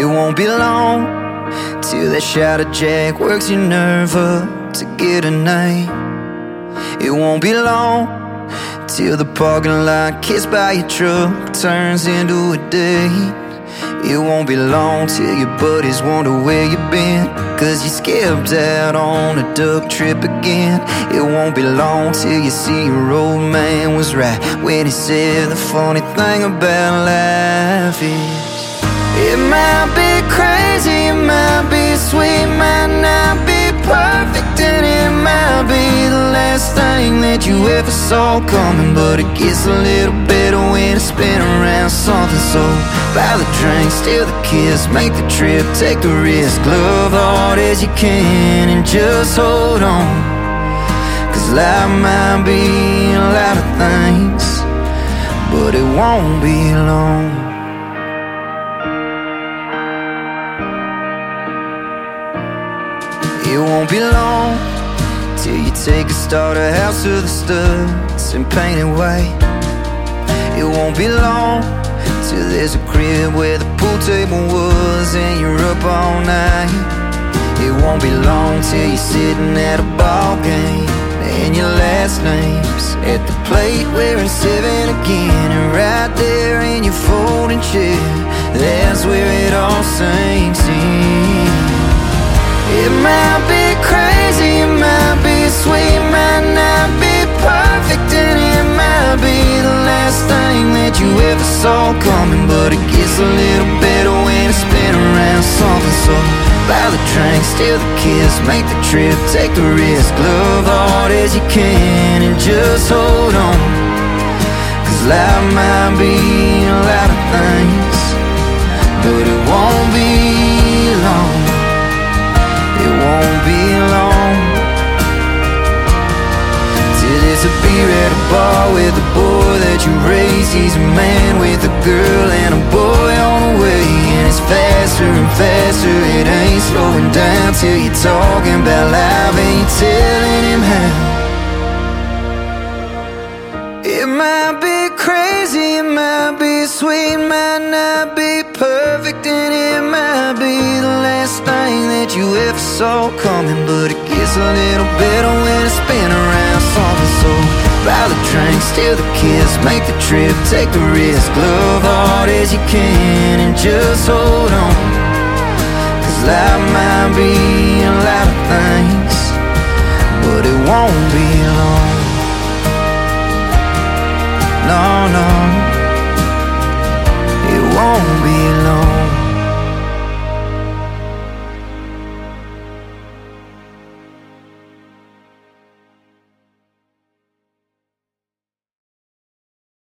won't be long till that shadow jack works your nerve up to get a night. It won't be long till the parking lot kissed by your truck turns into a date. It won't be long till your buddies wonder where you've been, 'cause you skipped out on a duck trip again. It won't be long till you see your old man was right when he said the funny thing about life is, it might be crazy, it might be sweet, might not be perfect, and it might be the last thing that you ever saw coming, but it gets a little better when it's been around something. So buy the drink, steal the kiss, make the trip, take the risk, love hard as you can and just hold on, 'cause life might be a lot of things, but it won't be long. It won't be long till you take a starter house to the studs and paint it white. It won't be long till there's a crib where the pool table was and you're up all night. It won't be long till you're sitting at a ball game and your last name's at the plate wearing 7 again, and right there in your folding chair, that's where it all sinks in. It might be crazy, it might be sweet, might not be perfect, and it might be the last thing that you ever saw coming, but it gets a little better when it's been around something. So buy the drink, steal the kiss, make the trip, take the risk, love hard as you can and just hold on, 'cause life might be a lot of things, but it won't be long. It won't be long till there's a beer at a bar with the boy that you raised. He's a man with a girl and a boy on the way, and it's faster and faster. It ain't slowing down till you're talking about life and you're telling him how. It might be crazy, it might be sweet, might not be perfect, and it might be the last thing that you ever saw coming, but it gets a little better when it's been around something. So buy the drink, steal the kiss, make the trip, take the risk, love hard as you can and just hold on, 'cause life might be a lot of things, but it won't be long.